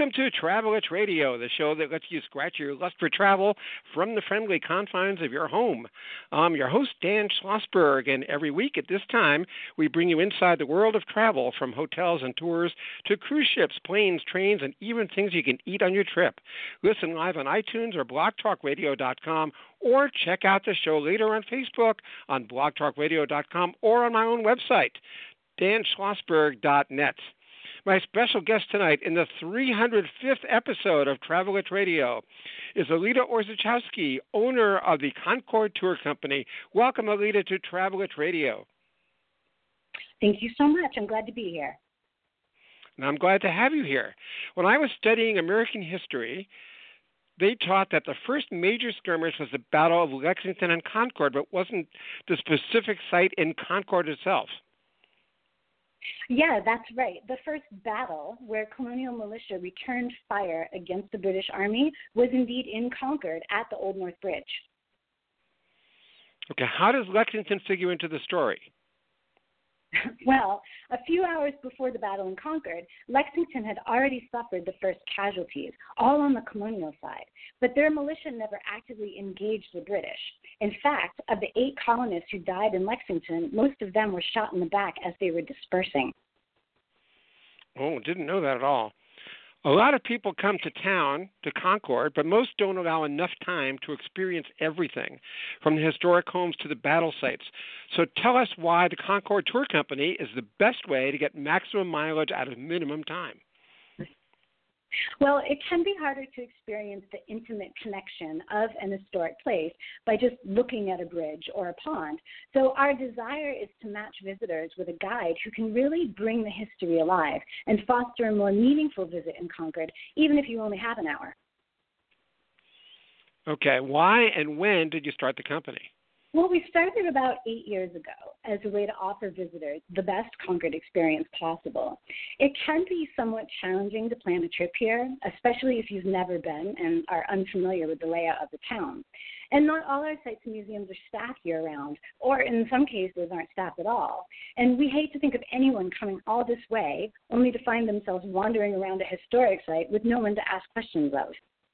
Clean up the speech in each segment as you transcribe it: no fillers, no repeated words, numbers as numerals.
Welcome to Travel It's Radio, the show that lets you scratch your lust for travel from the friendly confines of your home. I'm your host, Dan Schlossberg, and every week at this time, we bring you inside the world of travel, from hotels and tours to cruise ships, planes, trains, and even things you can eat on your trip. Listen live on iTunes or blogtalkradio.com, or check out the show later on Facebook, on blogtalkradio.com, or on my own website, danschlossberg.net. My special guest tonight in the 305th episode of Travel It Radio is Alita Orzechowski, owner of the Concord Tour Company. Welcome, Alita, to Travel It Radio. Thank you so much. I'm glad to be here. And I'm glad to have you here. When I was studying American history, they taught that the first major skirmish was the Battle of Lexington and Concord, but wasn't the specific site in Concord itself. Yeah, that's right. The first battle where colonial militia returned fire against the British Army was indeed in Concord at the Old North Bridge. Okay, how does Lexington figure into the story? Well, a few hours before the battle in Concord, Lexington had already suffered the first casualties, all on the colonial side, but their militia never actively engaged the British. In fact, of the 8 colonists who died in Lexington, most of them were shot in the back as they were dispersing. Oh, didn't know that at all. A lot of people come to town, to Concord, but most don't allow enough time to experience everything, from the historic homes to the battle sites. So tell us why the Concord Tour Company is the best way to get maximum mileage out of minimum time. Well, it can be harder to experience the intimate connection of an historic place by just looking at a bridge or a pond. So our desire is to match visitors with a guide who can really bring the history alive and foster a more meaningful visit in Concord, even if you only have an hour. Okay, why and when did you start the company? Well, we started about 8 years ago as a way to offer visitors the best Concord experience possible. It can be somewhat challenging to plan a trip here, especially if you've never been and are unfamiliar with the layout of the town. And not all our sites and museums are staffed year-round, or in some cases aren't staffed at all. And we hate to think of anyone coming all this way only to find themselves wandering around a historic site with no one to ask questions of.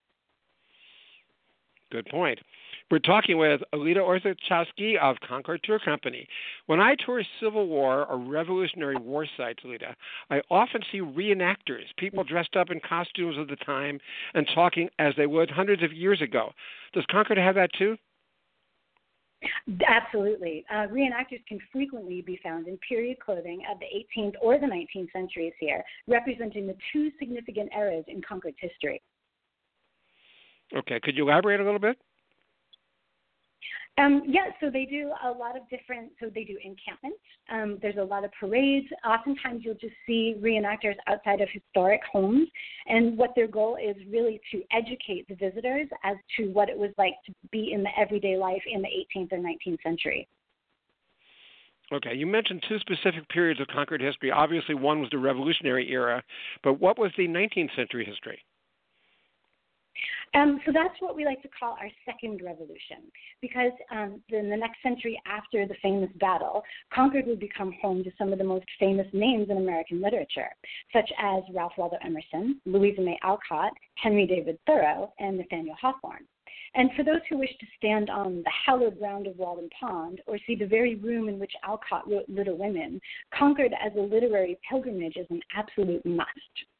Good point. We're talking with Alita Orzechowski of Concord Tour Company. When I tour Civil War or Revolutionary War sites, Alita, I often see reenactors, people dressed up in costumes of the time and talking as they would hundreds of years ago. Does Concord have that too? Absolutely. Reenactors can frequently be found in period clothing of the 18th or the 19th centuries here, representing the 2 significant eras in Concord's history. Okay. Could you elaborate a little bit? So they do a lot of different, so they do encampments. There's a lot of parades. Oftentimes you'll just see reenactors outside of historic homes, and what their goal is really to educate the visitors as to what it was like to be in the everyday life in the 18th or 19th century. Okay, you mentioned 2 specific periods of Concord history. Obviously, one was the Revolutionary era, but what was the 19th century history? So that's what we like to call our second revolution, because in the next century after the famous battle, Concord would become home to some of the most famous names in American literature, such as Ralph Waldo Emerson, Louisa May Alcott, Henry David Thoreau, and Nathaniel Hawthorne. And for those who wish to stand on the hallowed ground of Walden Pond or see the very room in which Alcott wrote Little Women, Concord as a literary pilgrimage is an absolute must.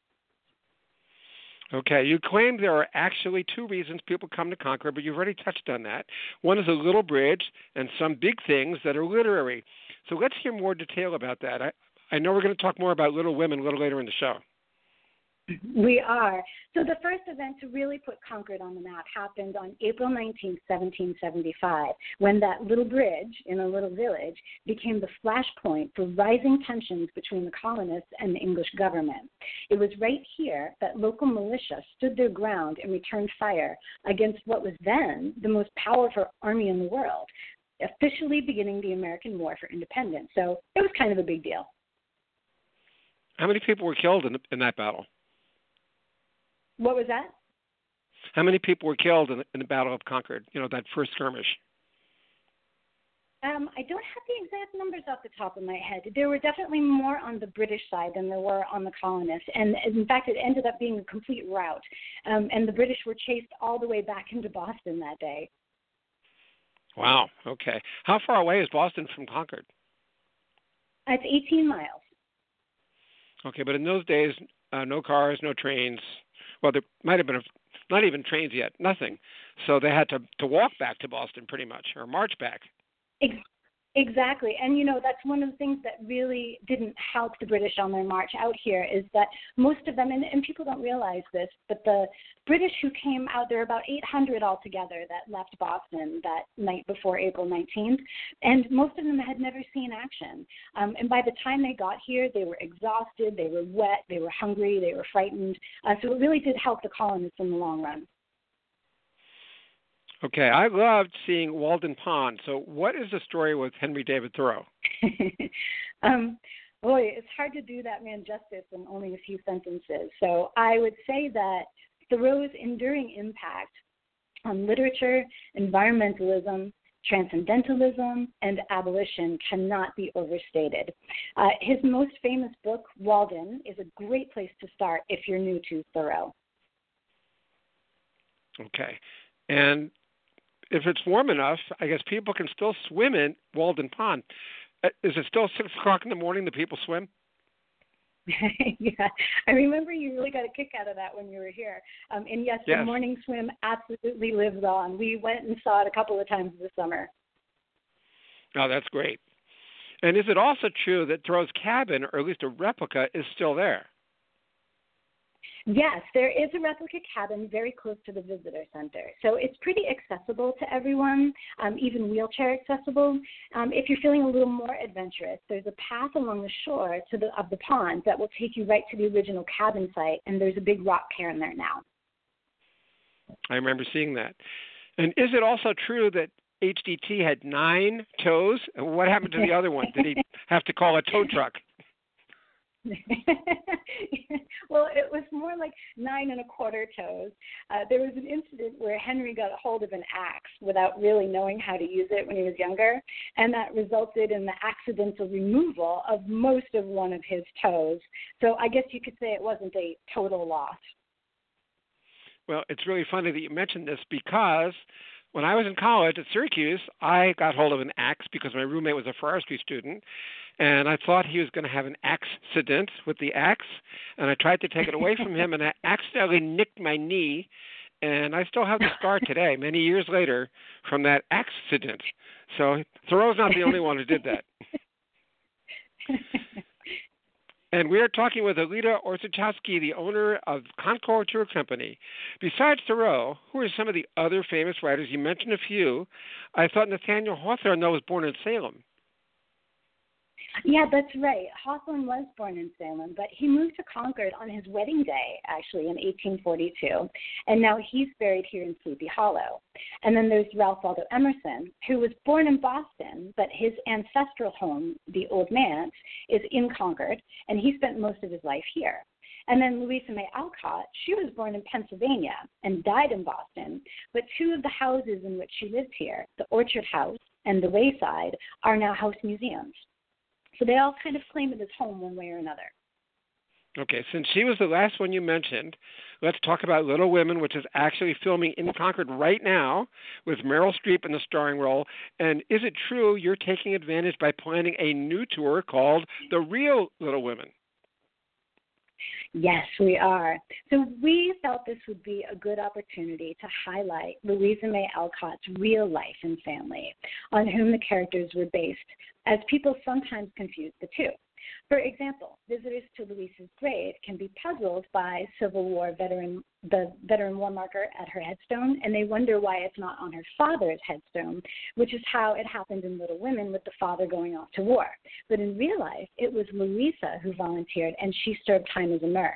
Okay, you claim there are actually 2 reasons people come to Concord, but you've already touched on that. One is a little bridge and some big things that are literary. So let's hear more detail about that. I know we're going to talk more about Little Women a little later in the show. We are. So the first event to really put Concord on the map happened on April 19, 1775, when that little bridge in a little village became the flashpoint for rising tensions between the colonists and the English government. It was right here that local militia stood their ground and returned fire against what was then the most powerful army in the world, officially beginning the American War for Independence. So it was kind of a big deal. How many people were killed in that battle? What was that? How many people were killed in the Battle of Concord, that first skirmish? I don't have the exact numbers off the top of my head. There were definitely more on the British side than there were on the colonists. And in fact, it ended up being a complete rout. And the British were chased all the way back into Boston that day. Wow. Okay. How far away is Boston from Concord? It's 18 miles. Okay, but in those days, no cars, no trains. Well, there might have been not even trains yet, nothing. So they had to walk back to Boston pretty much, or march back. Exactly. And, that's one of the things that really didn't help the British on their march out here is that most of them, and people don't realize this, but the British who came out, there were about 800 altogether that left Boston that night before April 19th, and most of them had never seen action. And by the time they got here, they were exhausted, they were wet, they were hungry, they were frightened. So it really did help the colonists in the long run. Okay, I loved seeing Walden Pond. So what is the story with Henry David Thoreau? Boy, it's hard to do that man justice in only a few sentences. So I would say that Thoreau's enduring impact on literature, environmentalism, transcendentalism, and abolition cannot be overstated. His most famous book, Walden, is a great place to start if you're new to Thoreau. Okay. And if it's warm enough, I guess people can still swim in Walden Pond. Is it still 6 o'clock in the morning that people swim? Yeah, I remember you really got a kick out of that when you were here. And yes, the morning swim absolutely lives on. We went and saw it a couple of times this summer. Oh, that's great. And is it also true that Thoreau's cabin, or at least a replica, is still there? Yes, there is a replica cabin very close to the visitor center. So it's pretty accessible to everyone, even wheelchair accessible. If you're feeling a little more adventurous, there's a path along the shore of the pond that will take you right to the original cabin site, and there's a big rock cairn there now. I remember seeing that. And is it also true that HDT had 9 toes? What happened to the other one? Did he have to call a tow truck? Well, it was more like 9 1/4 toes. There was an incident where Henry got a hold of an axe without really knowing how to use it when he was younger, and that resulted in the accidental removal of most of one of his toes. So I guess you could say it wasn't a total loss. Well, it's really funny that you mentioned this because when I was in college at Syracuse, I got hold of an axe because my roommate was a forestry student, and I thought he was going to have an accident with the axe, and I tried to take it away from him, and I accidentally nicked my knee, and I still have the scar today, many years later, from that accident. So Thoreau's not the only one who did that. And we are talking with Alida Orzechowski, the owner of Concord Tour Company. Besides Thoreau, who are some of the other famous writers? You mentioned a few. I thought Nathaniel Hawthorne, though, was born in Salem. Yeah, that's right. Hawthorne was born in Salem, but he moved to Concord on his wedding day, actually, in 1842. And now he's buried here in Sleepy Hollow. And then there's Ralph Waldo Emerson, who was born in Boston, but his ancestral home, the Old Manse, is in Concord, and he spent most of his life here. And then Louisa May Alcott, she was born in Pennsylvania and died in Boston, but 2 of the houses in which she lived here, the Orchard House and the Wayside, are now house museums. So they all kind of claim it as home one way or another. Okay, since she was the last one you mentioned, let's talk about Little Women, which is actually filming in Concord right now with Meryl Streep in the starring role. And is it true you're taking advantage by planning a new tour called The Real Little Women? Yes, we are. So we felt this would be a good opportunity to highlight Louisa May Alcott's real life and family, on whom the characters were based, as people sometimes confuse the two. For example, visitors to Louisa's grave can be puzzled by Civil War the veteran war marker at her headstone, and they wonder why it's not on her father's headstone, which is how it happened in Little Women with the father going off to war. But in real life, it was Louisa who volunteered, and she served time as a nurse.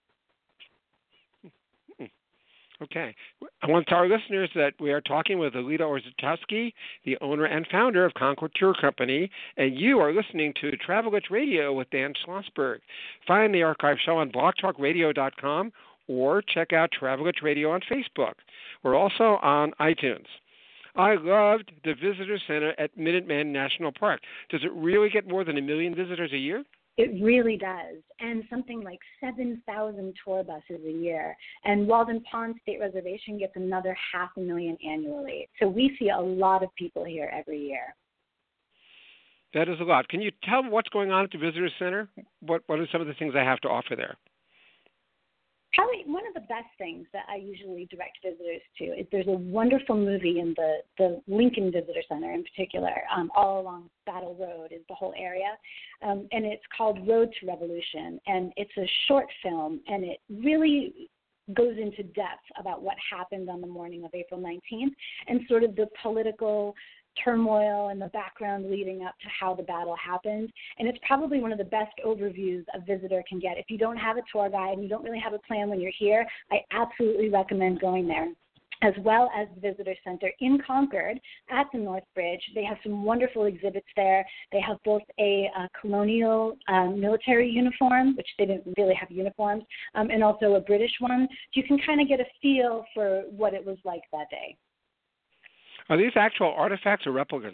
Okay. I want to tell our listeners that we are talking with Alida Orzechowski, the owner and founder of Concord Tour Company, and you are listening to Travel Glitch Radio with Dan Schlossberg. Find the archive show on blogtalkradio.com or check out Travel Glitch Radio on Facebook. We're also on iTunes. I loved the visitor center at Minuteman National Park. Does it really get more than 1 million visitors a year? It really does, and something like 7,000 tour buses a year. And Walden Pond State Reservation gets another 500,000 annually. So we see a lot of people here every year. That is a lot. Can you tell what's going on at the visitor center? What are some of the things I have to offer there? Probably one of the best things that I usually direct visitors to is there's a wonderful movie in the Lincoln Visitor Center in particular, all along Battle Road is the whole area, and it's called Road to Revolution, and it's a short film, and it really goes into depth about what happened on the morning of April 19th and sort of the political turmoil and the background leading up to how the battle happened. And it's probably one of the best overviews a visitor can get. If you don't have a tour guide and you don't really have a plan when you're here, I absolutely recommend going there, as well as the Visitor Center in Concord at the North Bridge. They have some wonderful exhibits there. They have both a colonial military uniform, which they didn't really have uniforms, and also a British one. So you can kind of get a feel for what it was like that day. Are these actual artifacts or replicas?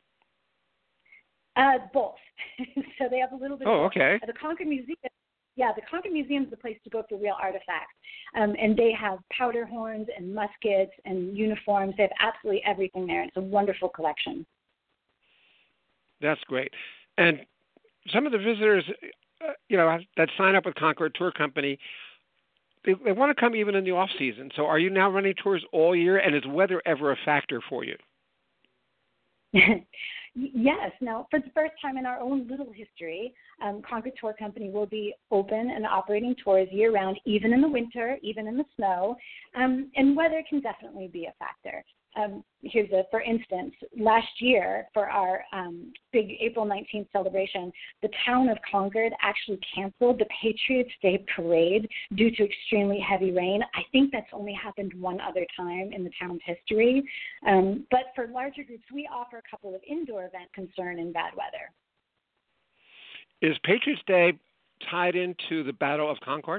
Both. So they have a little bit of both. Okay. The Concord Museum, the Concord Museum is the place to go for real artifacts. And they have powder horns and muskets and uniforms. They have absolutely everything there. It's a wonderful collection. That's great. And some of the visitors, that sign up with Concord Tour Company, they want to come even in the off season. So are you now running tours all year, and is weather ever a factor for you? Yes. Now, for the first time in our own little history, Concord Tour Company will be open and operating tours year-round, even in the winter, even in the snow, and weather can definitely be a factor. For instance, last year for our big April 19th celebration, the town of Concord actually canceled the Patriots Day Parade due to extremely heavy rain. I think that's only happened one other time in the town's history. But for larger groups, we offer a couple of indoor events concern in bad weather. Is Patriots Day tied into the Battle of Concord?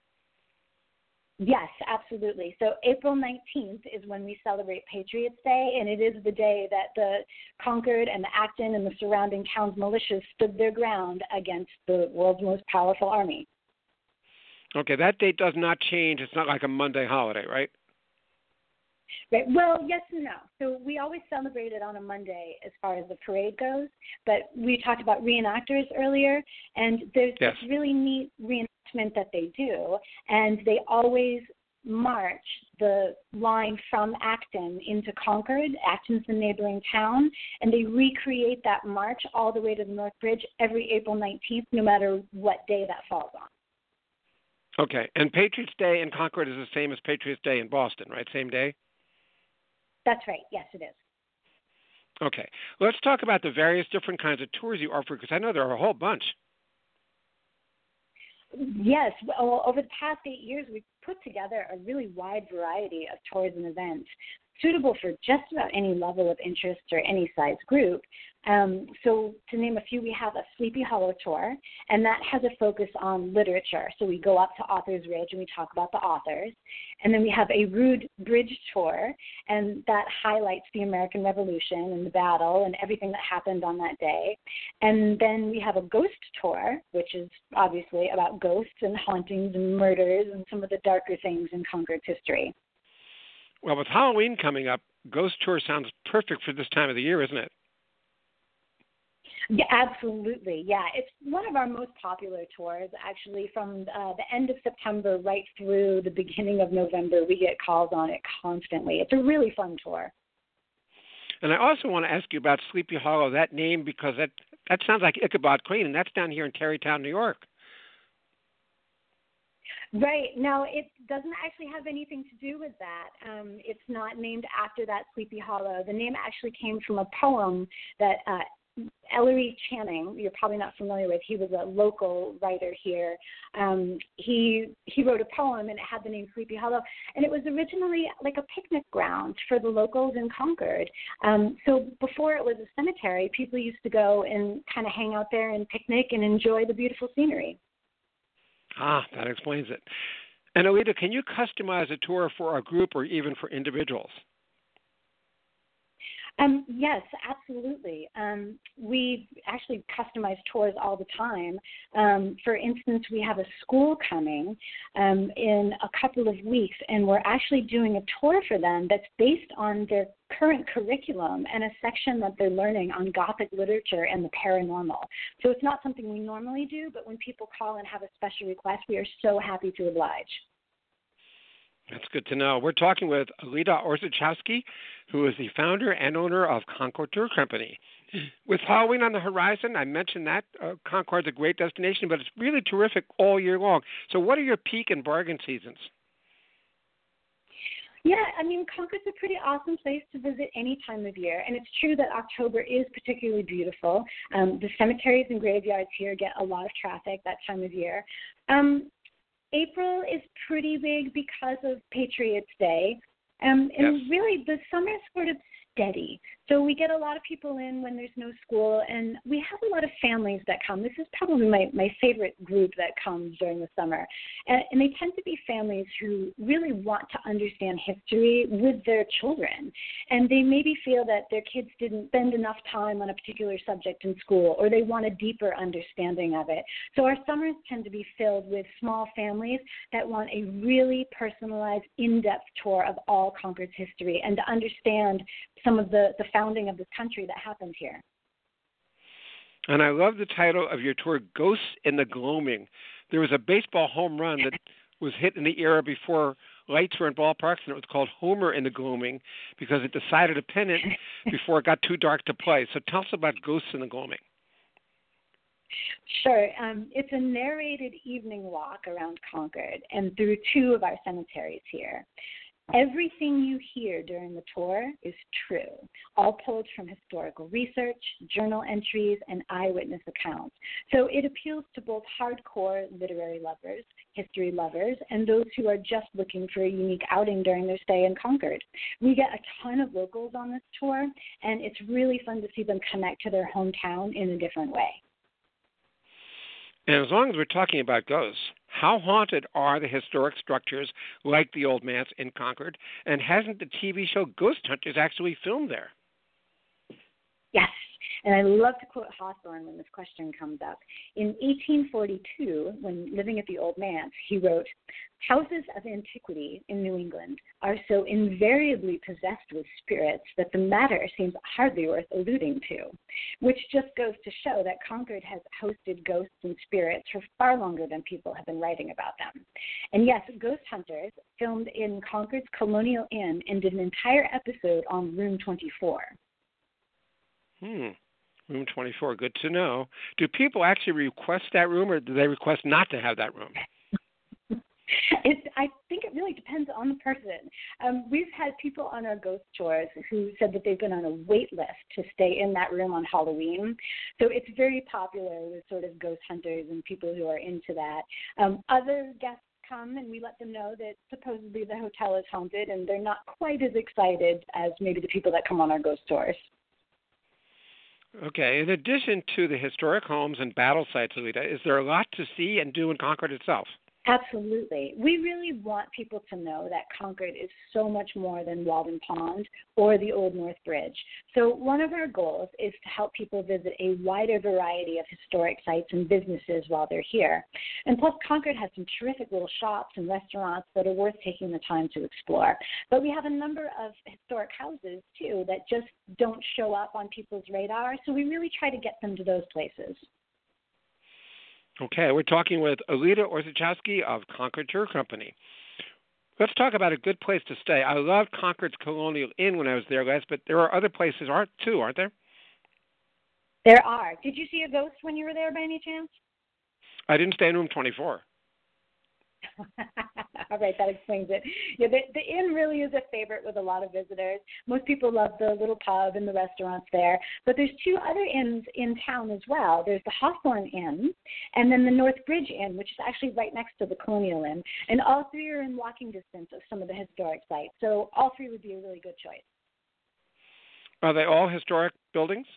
Yes, absolutely. So April 19th is when we celebrate Patriots Day, and it is the day that the Concord and the Acton and the surrounding towns' militias stood their ground against the world's most powerful army. Okay, that date does not change. It's not like a Monday holiday, right? Right. Well, yes and no. So we always celebrate it on a Monday as far as the parade goes, but we talked about reenactors earlier, and there's this really neat reenactment that they do, and they always march the line from Acton into Concord. Acton's the neighboring town, and they recreate that march all the way to the North Bridge every April 19th, no matter what day that falls on. Okay, and Patriots Day in Concord is the same as Patriots Day in Boston, right? Same day? That's right. Yes, it is. Okay. Let's talk about the various different kinds of tours you offer, because I know there are a whole bunch. Yes. Well, over the past 8 years, we've put together a really wide variety of tours and events suitable for just about any level of interest or any size group. So to name a few, we have a Sleepy Hollow tour, and that has a focus on literature. So we go up to Authors Ridge and we talk about the authors. And then we have a Rude Bridge tour, and that highlights the American Revolution and the battle and everything that happened on that day. And then we have a ghost tour, which is obviously about ghosts and hauntings and murders and some of the darker things in Concord's history. Well, with Halloween coming up, Ghost Tour sounds perfect for this time of the year, isn't it? Yeah, absolutely. Yeah, it's one of our most popular tours. Actually, from the end of September right through the beginning of November, we get calls on it constantly. It's a really fun tour. And I also want to ask you about Sleepy Hollow, that name, because that sounds like Ichabod Crane, and that's down here in Tarrytown, New York. Right. Now, it doesn't actually have anything to do with that. It's not named after that Sleepy Hollow. The name actually came from a poem that Ellery Channing, you're probably not familiar with. He was a local writer here. He wrote a poem, and it had the name Sleepy Hollow. And it was originally like a picnic ground for the locals in Concord. So before it was a cemetery, people used to go and kind of hang out there and picnic and enjoy the beautiful scenery. Ah, that explains it. And Alida, can you customize a tour for a group or even for individuals? Yes, absolutely. We actually customize tours all the time. For instance, we have a school coming in a couple of weeks, and we're actually doing a tour for them that's based on their current curriculum and a section that they're learning on Gothic literature and the paranormal. So it's not something we normally do, but when people call and have a special request, we are so happy to oblige. That's good to know. We're talking with Alida Orzechowski, who is the founder and owner of Concord Tour Company. With Halloween on the horizon, I mentioned that Concord's a great destination, but it's really terrific all year long. So what are your peak and bargain seasons? Yeah, I mean, Concord's a pretty awesome place to visit any time of year, and it's true that October is particularly beautiful. The cemeteries and graveyards here get a lot of traffic that time of year. April is pretty big because of Patriots Day. And really, the summer is sort of steady. So we get a lot of people in when there's no school, and we have a lot of families that come. This is probably my favorite group that comes during the summer. And they tend to be families who really want to understand history with their children. And they maybe feel that their kids didn't spend enough time on a particular subject in school, or they want a deeper understanding of it. So our summers tend to be filled with small families that want a really personalized, in-depth tour of all Concord's history and to understand some of the founding of this country that happened here. And I love the title of your tour, Ghosts in the Gloaming. There was a baseball home run that was hit in the era before lights were in ballparks, and it was called Homer in the Gloaming because it decided a pennant before it got too dark to play. So tell us about Ghosts in the Gloaming. Sure. It's a narrated evening walk around Concord and through two of our cemeteries here. Everything you hear during the tour is true, all pulled from historical research, journal entries, and eyewitness accounts. So it appeals to both hardcore literary lovers, history lovers, and those who are just looking for a unique outing during their stay in Concord. We get a ton of locals on this tour, and it's really fun to see them connect to their hometown in a different way. And as long as we're talking about ghosts, how haunted are the historic structures like the Old Manse in Concord? And hasn't the TV show Ghost Hunters actually filmed there? Yes, and I love to quote Hawthorne when this question comes up. In 1842, when living at the Old Manse, he wrote, "Houses of antiquity in New England are so invariably possessed with spirits that the matter seems hardly worth alluding to," which just goes to show that Concord has hosted ghosts and spirits for far longer than people have been writing about them. And yes, Ghost Hunters filmed in Concord's Colonial Inn and did an entire episode on Room 24. Room 24, good to know. Do people actually request that room, or do they request not to have that room? I think it really depends on the person. We've had people on our ghost tours who said that they've been on a wait list to stay in that room on Halloween. So it's very popular with sort of ghost hunters and people who are into that. Other guests come and we let them know that supposedly the hotel is haunted, and they're not quite as excited as maybe the people that come on our ghost tours. Okay. In addition to the historic homes and battle sites, Alida, is there a lot to see and do in Concord itself? Absolutely. We really want people to know that Concord is so much more than Walden Pond or the Old North Bridge. So one of our goals is to help people visit a wider variety of historic sites and businesses while they're here. And plus, Concord has some terrific little shops and restaurants that are worth taking the time to explore. But we have a number of historic houses, too, that just don't show up on people's radar. So we really try to get them to those places. Okay, we're talking with Alida Orzechowski of Concord Tour Company. Let's talk about a good place to stay. I loved Concord's Colonial Inn when I was there last, but there are other places aren't there? There are. Did you see a ghost when you were there by any chance? I didn't stay in room 24. All right, that explains it. Yeah, the inn really is a favorite with a lot of visitors. Most people love the little pub and the restaurants there. But there's two other inns in town as well. There's the Hawthorne Inn and then the North Bridge Inn, which is actually right next to the Colonial Inn. And all three are in walking distance of some of the historic sites. So all three would be a really good choice. Are they all historic buildings?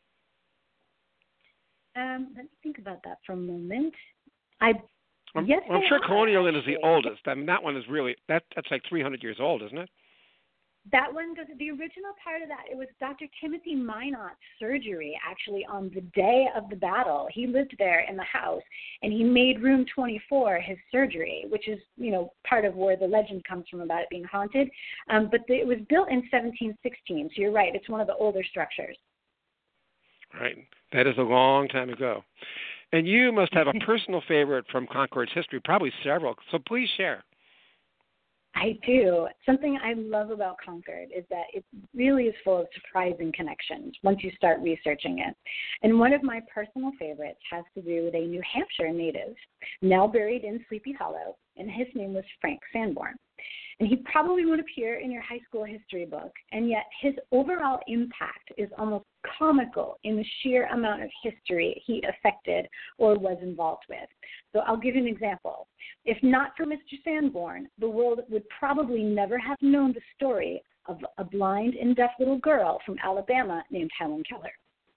Let me think about that for a moment. Yes, I'm sure Colonial Inn is the oldest. I mean, that one is really, that's like 300 years old, isn't it? That one goes, the original part of that, it was Dr. Timothy Minot's surgery actually on the day of the battle. He lived there in the house, and he made room 24 his surgery, which is, part of where the legend comes from about it being haunted. It was built in 1716, so you're right, it's one of the older structures. Right. That is a long time ago. And you must have a personal favorite from Concord's history, probably several, so please share. I do. Something I love about Concord is that it really is full of surprising connections once you start researching it. And one of my personal favorites has to do with a New Hampshire native now buried in Sleepy Hollow, and his name was Frank Sanborn. And he probably won't appear in your high school history book, and yet his overall impact is almost comical in the sheer amount of history he affected or was involved with. So I'll give you an example. If not for Mr. Sanborn, the world would probably never have known the story of a blind and deaf little girl from Alabama named Helen Keller.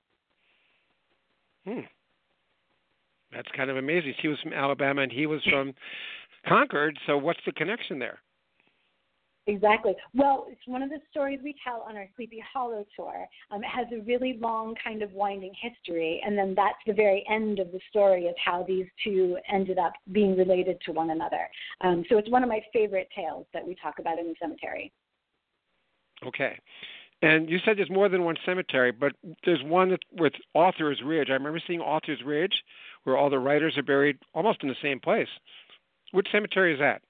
That's kind of amazing. She was from Alabama and he was from Concord, so what's the connection there? Exactly. Well, it's one of the stories we tell on our Sleepy Hollow tour. It has a really long kind of winding history, and then that's the very end of the story of how these two ended up being related to one another. So it's one of my favorite tales that we talk about in the cemetery. Okay. And you said there's more than one cemetery, but there's one with Author's Ridge. I remember seeing Author's Ridge where all the writers are buried almost in the same place. Which cemetery is that?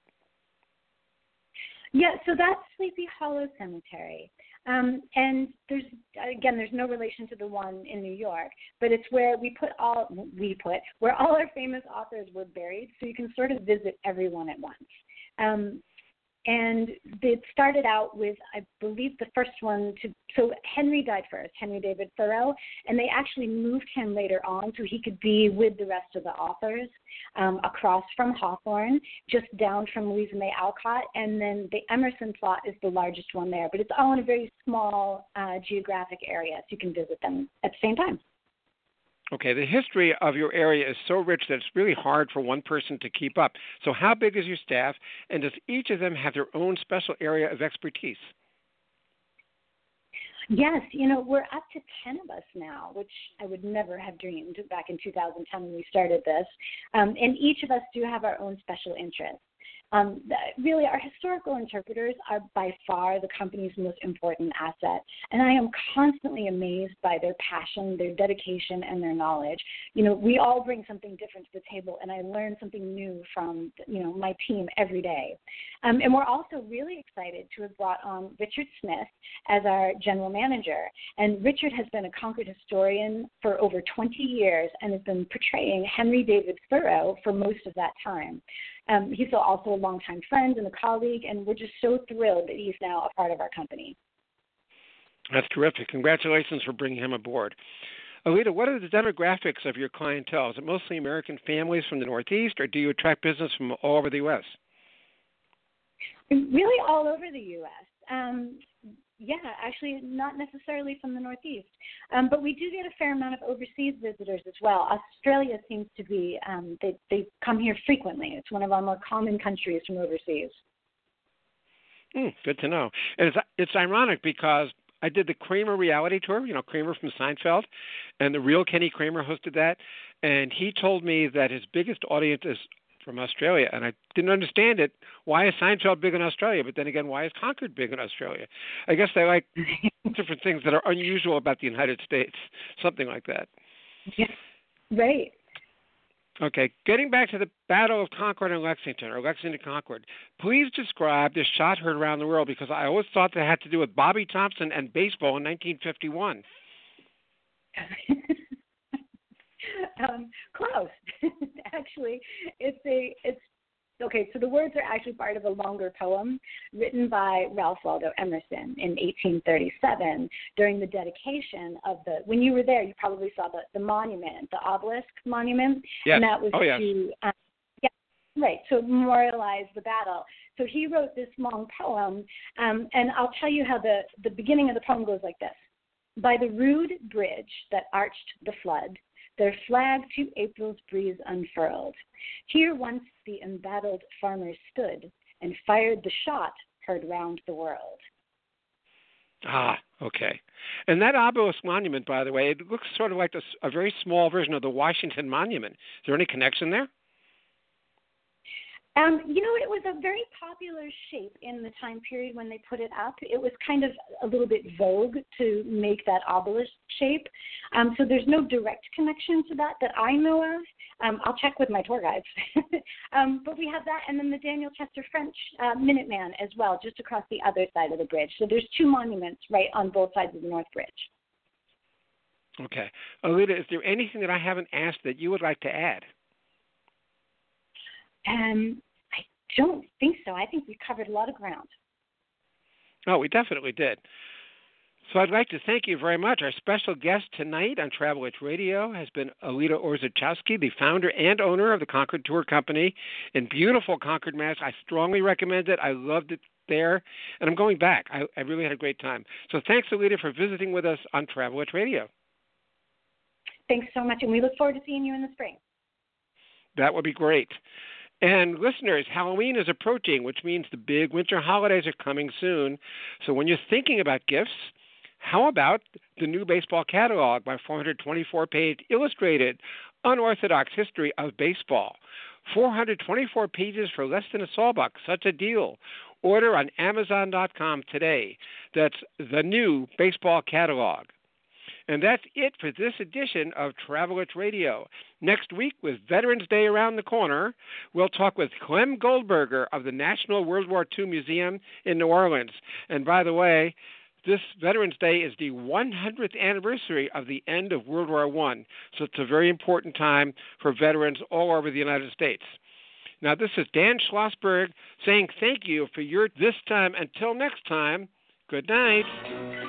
Yeah, so that's Sleepy Hollow Cemetery. And there's no relation to the one in New York, but it's where where all our famous authors were buried, so you can sort of visit everyone at once. And it started out with, I believe, the first one so Henry died first, Henry David Thoreau, and they actually moved him later on so he could be with the rest of the authors across from Hawthorne, just down from Louisa May Alcott, and then the Emerson plot is the largest one there, but it's all in a very small geographic area, so you can visit them at the same time. Okay, the history of your area is so rich that it's really hard for one person to keep up. So how big is your staff, and does each of them have their own special area of expertise? Yes, we're up to 10 of us now, which I would never have dreamed back in 2010 when we started this. And each of us do have our own special interests. Really, our historical interpreters are by far the company's most important asset, and I am constantly amazed by their passion, their dedication, and their knowledge. We all bring something different to the table, and I learn something new from, my team every day. And we're also really excited to have brought on Richard Smith as our general manager. And Richard has been a Concord historian for over 20 years and has been portraying Henry David Thoreau for most of that time. He's also a longtime friend and a colleague, and we're just so thrilled that he's now a part of our company. That's terrific. Congratulations for bringing him aboard. Alita, what are the demographics of your clientele? Is it mostly American families from the Northeast, or do you attract business from all over the U.S.? Really all over the U.S. Yeah, actually not necessarily from the Northeast. But we do get a fair amount of overseas visitors as well. Australia seems to be, they come here frequently. It's one of our more common countries from overseas. Good to know. And it's ironic because I did the Kramer reality tour, Kramer from Seinfeld, and the real Kenny Kramer hosted that. And he told me that his biggest audience is from Australia, and I didn't understand it. Why is Seinfeld big in Australia? But then again, why is Concord big in Australia? I guess they like different things that are unusual about the United States, something like that. Yeah, right. Okay, getting back to the Battle of Concord and Lexington, or Lexington-Concord, please describe this shot heard around the world, because I always thought that had to do with Bobby Thompson and baseball in 1951. Close. Actually, it's okay. So the words are actually part of a longer poem written by Ralph Waldo Emerson in 1837 during the dedication of when you were there, you probably saw the monument, the obelisk monument. Yes. And that was Yes. So memorialize the battle. So he wrote this long poem, and I'll tell you how the beginning of the poem goes like this. By the rude bridge that arched the flood, their flag to April's breeze unfurled. Here once the embattled farmers stood and fired the shot heard round the world. Ah, okay. And that obelisk monument, by the way, it looks sort of like a very small version of the Washington Monument. Is there any connection there? It was a very popular shape in the time period when they put it up. It was kind of a little bit vogue to make that obelisk shape. So there's no direct connection to that I know of. I'll check with my tour guides. But we have that, and then the Daniel Chester French Minuteman as well, just across the other side of the bridge. So there's two monuments right on both sides of the North Bridge. Okay. Alita, is there anything that I haven't asked that you would like to add? I don't think so. I think we covered a lot of ground. Oh, we definitely did. So I'd like to thank you very much. Our special guest tonight on Travel Edge Radio has been Alita Orzechowski, the founder and owner of the Concord Tour Company in beautiful Concord, Mass. I strongly recommend it. I loved it there, and I'm going back. I really had a great time. So thanks, Alita, for visiting with us on Travel Edge Radio. Thanks so much, and we look forward to seeing you in the spring. That would be great. And listeners, Halloween is approaching, which means the big winter holidays are coming soon. So when you're thinking about gifts, how about the new baseball catalog, my 424-page illustrated unorthodox history of baseball? 424 pages for less than $1. Such a deal. Order on Amazon.com today. That's the new baseball catalog. And that's it for this edition of Travel Edge Radio. Next week, with Veterans Day around the corner, we'll talk with Clem Goldberger of the National World War II Museum in New Orleans. And by the way, this Veterans Day is the 100th anniversary of the end of World War I. So it's a very important time for veterans all over the United States. Now, this is Dan Schlossberg saying thank you for your this time. Until next time, good night.